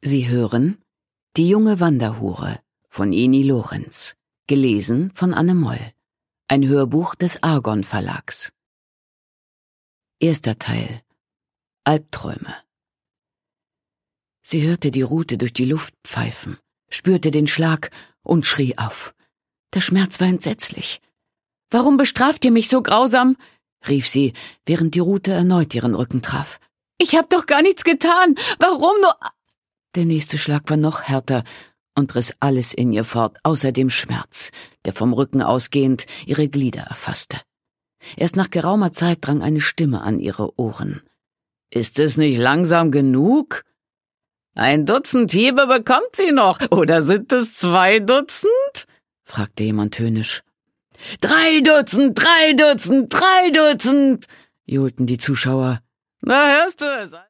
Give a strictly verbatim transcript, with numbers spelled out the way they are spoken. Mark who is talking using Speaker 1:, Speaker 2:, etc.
Speaker 1: Sie hören Die junge Wanderhure von Ini Lorenz, gelesen von Anne Moll, ein Hörbuch des Argon Verlags. Erster Teil. Albträume. Sie hörte die Rute durch die Luft pfeifen, spürte den Schlag und schrie auf. Der Schmerz war entsetzlich. »Warum bestraft ihr mich so grausam?« rief sie, während die Rute erneut ihren Rücken traf. »Ich hab doch gar nichts getan! Warum nur...« Der nächste Schlag war noch härter und riss alles in ihr fort, außer dem Schmerz, der vom Rücken ausgehend ihre Glieder erfasste. Erst nach geraumer Zeit drang eine Stimme an ihre Ohren. »Ist es nicht langsam genug?« »Ein Dutzend Hiebe bekommt sie noch, oder sind es zwei Dutzend?« fragte jemand höhnisch. »Drei Dutzend, drei Dutzend, drei Dutzend«, johlten die Zuschauer. »Na, hörst du es?«